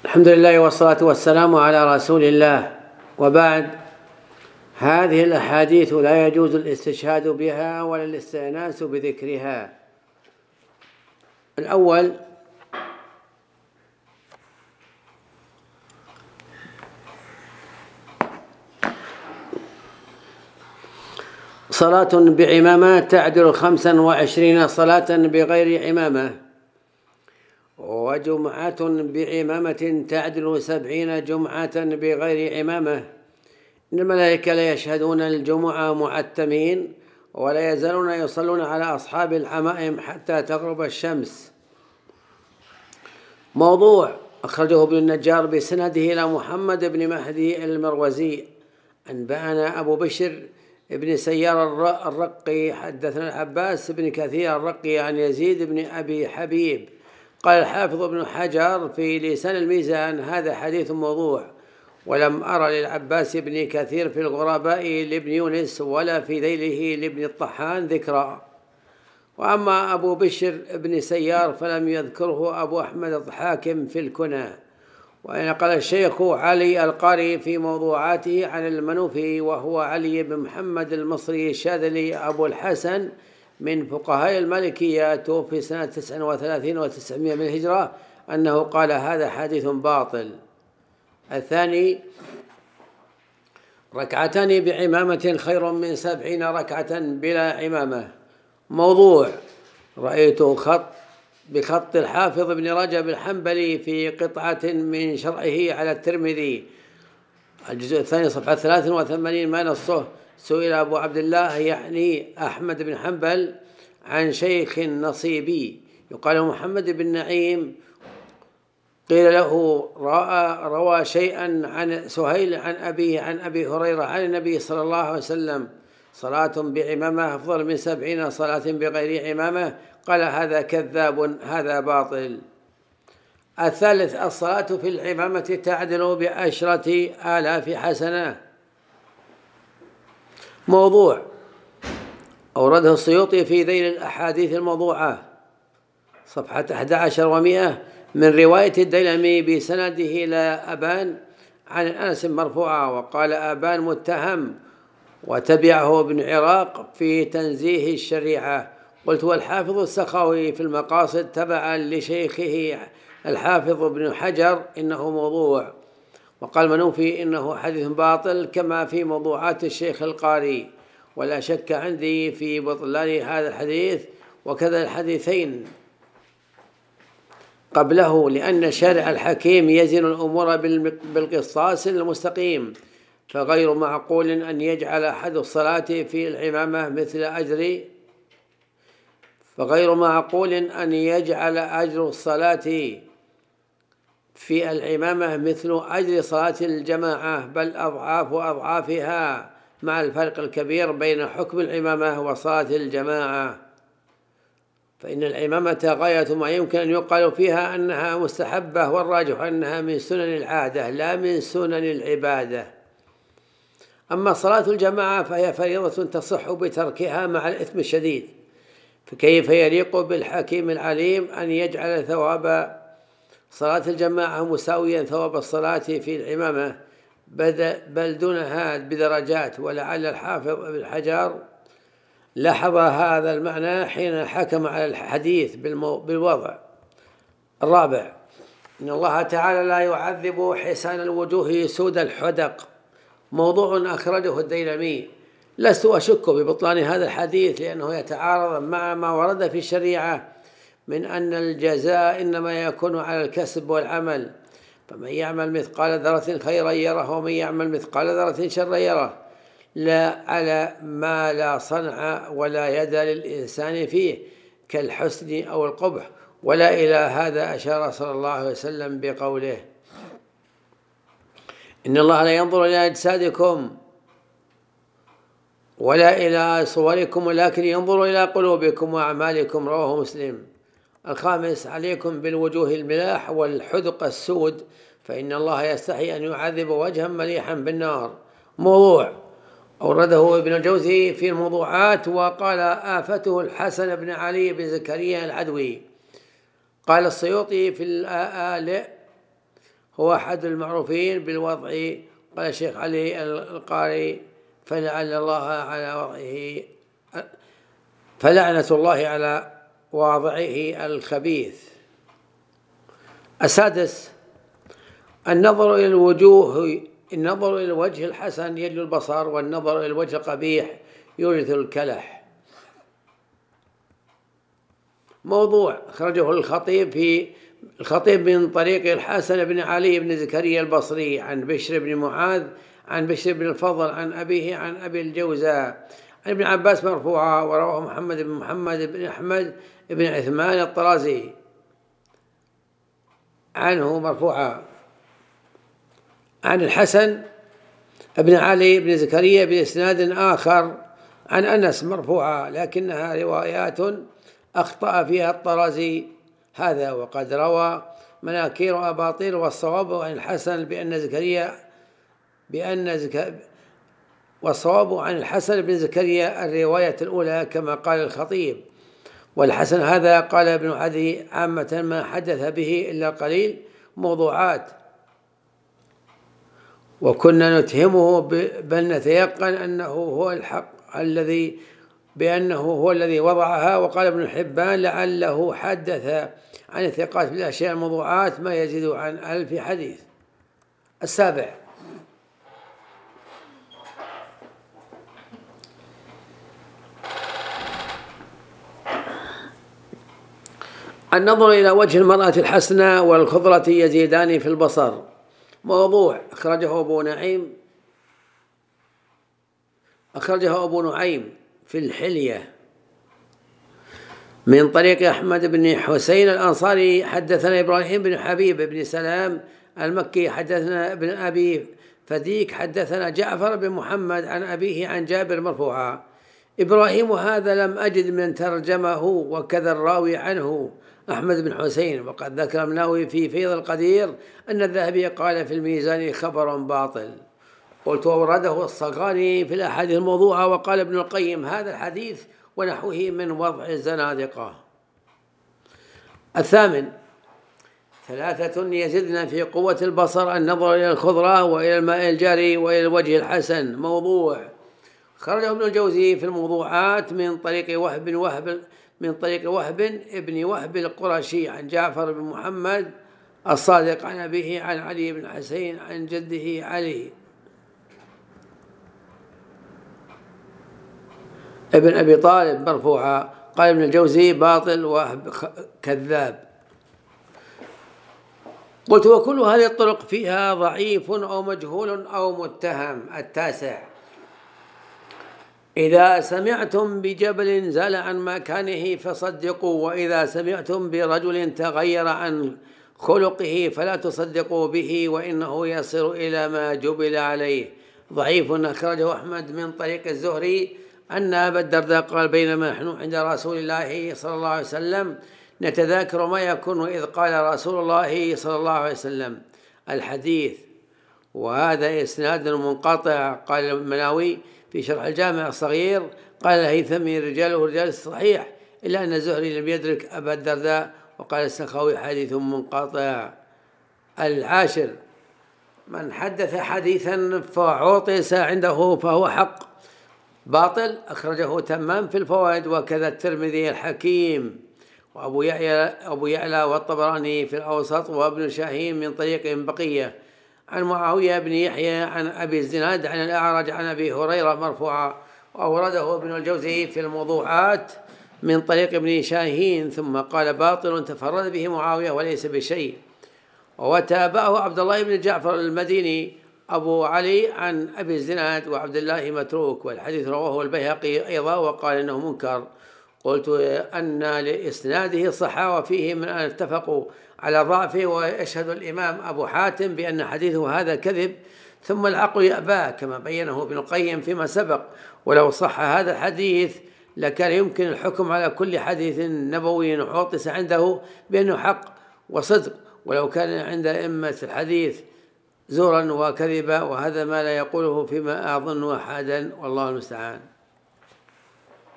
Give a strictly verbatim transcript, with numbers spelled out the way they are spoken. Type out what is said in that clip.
الحمد لله والصلاة والسلام على رسول الله، وبعد. هذه الأحاديث لا يجوز الاستشهاد بها ولا الاستئناس بذكرها. الأول: صلاة بعمامة تعدل خمسا وعشرين صلاة بغير عمامة، وجمعة بعمامة تعدل سبعين جمعة بغير عمامة. إن الملائكة لا يشهدون الجمعة معتمين، ولا يزالون يصلون على أصحاب العمائم حتى تغرب الشمس. موضوع: أخرجه ابن النجار بسنده إلى محمد بن مهدي المروزي. أنبأنا أبو بشر ابن سيار الرقي حدثنا العباس بن كثير الرقي عن يزيد بن أبي حبيب قال الحافظ ابن حجر في لسان الميزان: هذا حديث موضوع، ولم أر للعباس بن كثير في الغرباء لابن يونس ولا في ذيله لابن الطحان ذكرى. وأما أبو بشر بن سيار فلم يذكره أبو أحمد الحاكم في الكنى. ونقل الشيخ علي القاري في موضوعاته عن المنوفي، وهو علي بن محمد المصري الشاذلي أبو الحسن من فقهاء المالكية، توفي سنة تسع وثلاثين وتسعمائة من الهجرة، أنه قال: هذا حديث باطل. الثاني: ركعتان بعمامة خير من سبعين ركعة بلا عمامة. موضوع: رأيت خط بخط الحافظ ابن رجب الحنبلي في قطعة من شرعه على الترمذي، الجزء الثاني صفحة ثلاث وثمانين، ما نصه: سئل أبو عبد الله يعني أحمد بن حنبل عن شيخ نصيبي يقال محمد بن نعيم، قيل له: رأى روى شيئا عن سهيل عن أبيه عن أبي هريرة عن النبي صلى الله عليه وسلم: صلاة بعمامة أفضل من سبعين صلاة بغير عمامة. قال: هذا كذاب، هذا باطل. الثالث: الصلاة في العمامة تعدل بعشرة آلاف حسنة. موضوع: أورده السيوطي في ذيل الأحاديث الموضوعة، صفحة أحد عشر ومئة، من رواية الديلمي بسنده إلى أبان عن أنس مرفوعة، وقال أبان متهم، وتبعه ابن عراق في تنزيه الشريعة. قلت: والحافظ السخاوي في المقاصد تبعا لشيخه الحافظ ابن حجر إنه موضوع. وقال منوفي إنه حديث باطل، كما في موضوعات الشيخ القاري. ولا شك عندي في بطلان هذا الحديث وكذا الحديثين قبله، لأن شارع الحكيم يزن الأمور بالقسطاس المستقيم، فغير معقول أن يجعل أحد الصلاة في العمامة مثل أجر فغير معقول أن يجعل أجر الصلاة في العمامة مثل أجر صلاة الجماعة، بل أضعاف أضعافها، مع الفرق الكبير بين حكم العمامة وصلاة الجماعة. فإن العمامة غاية ما يمكن أن يقال فيها أنها مستحبة، والراجح أنها من سنن العادة لا من سنن العبادة. أما صلاة الجماعة فهي فريضة تصح بتركها مع الإثم الشديد، فكيف يليق بالحكيم العليم أن يجعل ثواب صلاة الجماعة مساويا ثواب الصلاة في العمامة، بل دونها بدرجات. ولعل الحافظ ابن حجر لاحظ هذا المعنى حين حكم على الحديث بالوضع. الرابع: إن الله تعالى لا يعذب حسان الوجوه سود الحدق. موضوع أخرجه الديلمي. لست أشك ببطلان هذا الحديث، لأنه يتعارض مع ما ورد في الشريعة من أن الجزاء إنما يكون على الكسب والعمل، فمن يعمل مثقال ذرة خيرا يره، ومن يعمل مثقال ذرة شرا يره، لا على ما لا صنع ولا يد للإنسان فيه كالحسن أو القبح. ولا إلى هذا أشار صلى الله عليه وسلم بقوله: إن الله لا ينظر إلى أجسادكم ولا إلى صوركم ولكن ينظر إلى قلوبكم وأعمالكم. رواه مسلم. الخامس: عليكم بالوجوه الملاح والحدق السود، فإن الله يستحي أن يعذب وجها مليحا بالنار. موضوع أورده ابن الجوزي في الموضوعات، وقال آفته الحسن بن علي بن زكريا العدوي. قال السيوطي في الآلاء: هو أحد المعروفين بالوضع. قال الشيخ علي القاري: فلعن الله على وضعه فلعنة الله على واضعه الخبيث. السادس: النظر إلى الوجوه النظر إلى الوجه الحسن يجلو البصر، والنظر إلى الوجه القبيح يورث الكلح. موضوع أخرجه الخطيب في الخطيب من طريق الحسن بن علي بن زكريا البصري عن بشر بن معاذ عن بشر بن الفضل عن أبيه عن أبي الجوزاء عن ابن عباس مرفوعا، ورواه محمد بن محمد بن أحمد بن عثمان الطرازي عنه مرفوعا عن الحسن بن علي بن زكريا بإسناد آخر عن أنس مرفوعا، لكنها روايات أخطأ فيها الطرازي هذا. وقد روى مناكير أباطيل والصواب عن الحسن بأن زكريا بأن زك... والصواب عن الحسن بن زكريا الرواية الأولى كما قال الخطيب. والحسن هذا قال ابن عدي عامة ما حدث به إلا قليل موضوعات، وكنا نتهمه بل نتيقن أنه هو الحق الذي بأنه هو الذي وضعها. وقال ابن حبان: لعله حدث عن الثقات بالأشياء الموضوعات ما يزيد عن ألف حديث. السابع: النظر إلى وجه المرأة الحسنة والخضرة يزيدان في البصر. موضوع أخرجه أبو نعيم أخرجه أبو نعيم في الحلية من طريق أحمد بن حسين الأنصاري حدثنا إبراهيم بن حبيب بن سلام المكي حدثنا ابن أبي فديك حدثنا جعفر بن محمد عن أبيه عن جابر مرفوعا. إبراهيم هذا لم أجد من ترجمه، وكذا الراوي عنه أحمد بن حسين. وقد ذكر المناوي في فيض القدير أن الذهبي قال في الميزان: خبر باطل. قلت: وورده الصغاني في الأحاديث الموضوعة. وقال ابن القيم: هذا الحديث ونحوه من وضع الزنادقة. الثامن: ثلاثة يزدن في قوة البصر: النظر إلى الخضرة وإلى الماء الجاري وإلى الوجه الحسن. موضوع خرجه ابن الجوزي في الموضوعات من طريق وهب وهب من طريق وهب ابن وهب القرشي عن جعفر بن محمد الصادق عن أبيه عن علي بن حسين عن جده علي ابن أبي طالب مرفوعا. قال ابن الجوزي: باطل وهب كذاب. قلت: وكل هذه الطرق فيها ضعيف أو مجهول أو متهم. التاسع: إذا سمعتم بجبل زال عن مكانه فصدقوا، وإذا سمعتم برجل تغير عن خلقه فلا تصدقوا به، وإنه يصل إلى ما جبل عليه. ضعيف. أخرجه أحمد من طريق الزهري أن أبا الدرداء قال: بينما نحن عند رسول الله صلى الله عليه وسلم نتذاكر ما يكون إذ قال رسول الله صلى الله عليه وسلم. الحديث. وهذا إسناد منقطع. قال المناوي في شرح الجامع الصغير: قال الهيثمي: رجاله رجال الصحيح، إلا أن الزهري لم يدرك أبا الدرداء. وقال السخاوي: حديث منقطع. العاشر: من حدث حديثا فعوطس عنده فهو حق باطل. أخرجه تمام في الفوائد، وكذا الترمذي الحكيم وأبو يعلى أبو يعلى والطبراني في الأوسط، وابن شاهين من طريق بقية عن معاوية بن يحيى عن أبي الزناد عن الأعرج عن أبي هريرة مرفوعا. وأورده ابن الجوزي في الموضوعات من طريق ابن شاهين، ثم قال: باطل تفرد به معاوية وليس بشيء. وتابعه عبد الله بن جعفر المديني أبو علي عن أبي الزناد وعبد الله متروك، والحديث رواه البيهقي أيضا وقال إنه منكر. قلت: أن لإسناده صحة وفيه من أن اتفقوا على ضعفه، ويشهد الإمام أبو حاتم بأن حديثه هذا كذب، ثم العقل يأباه كما بينه ابن القيم فيما سبق. ولو صح هذا الحديث لكان يمكن الحكم على كل حديث نبوي عوطس عنده بأنه حق وصدق، ولو كان عند أئمة الحديث زورا وكذبا، وهذا ما لا يقوله فيما أظن أحدا، والله المستعان.